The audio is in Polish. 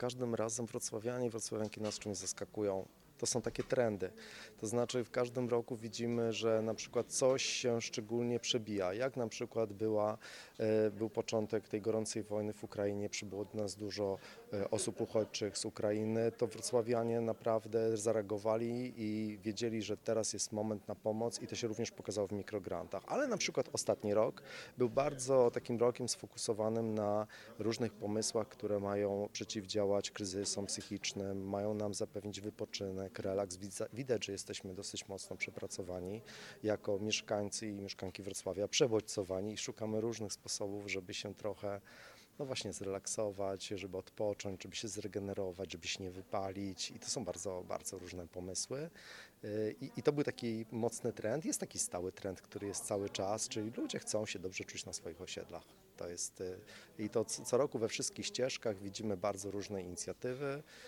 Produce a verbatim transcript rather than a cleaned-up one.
każdym razem wrocławianie i wrocławianki nas czymś zaskakują. To są takie trendy. To znaczy w każdym roku widzimy, że na przykład coś się szczególnie przebija. Jak na przykład była, e, był początek tej gorącej wojny w Ukrainie, przybyło do nas dużo e, osób uchodźczych z Ukrainy, to wrocławianie naprawdę zareagowali i wiedzieli, że teraz jest moment na pomoc i to się również pokazało w mikrograntach. Ale na przykład ostatni rok był bardzo takim rokiem sfokusowanym na różnych pomysłach, które mają przeciwdziałać kryzysom psychicznym, mają nam zapewnić wypoczynek, relaks. Widać, że jesteśmy dosyć mocno przepracowani jako mieszkańcy i mieszkanki Wrocławia, przebodźcowani i szukamy różnych sposobów, żeby się trochę no właśnie zrelaksować, żeby odpocząć, żeby się zregenerować, żeby się nie wypalić i to są bardzo, bardzo różne pomysły. I, I to był taki mocny trend, jest taki stały trend, który jest cały czas, czyli ludzie chcą się dobrze czuć na swoich osiedlach. To jest, i to co co roku we wszystkich ścieżkach widzimy bardzo różne inicjatywy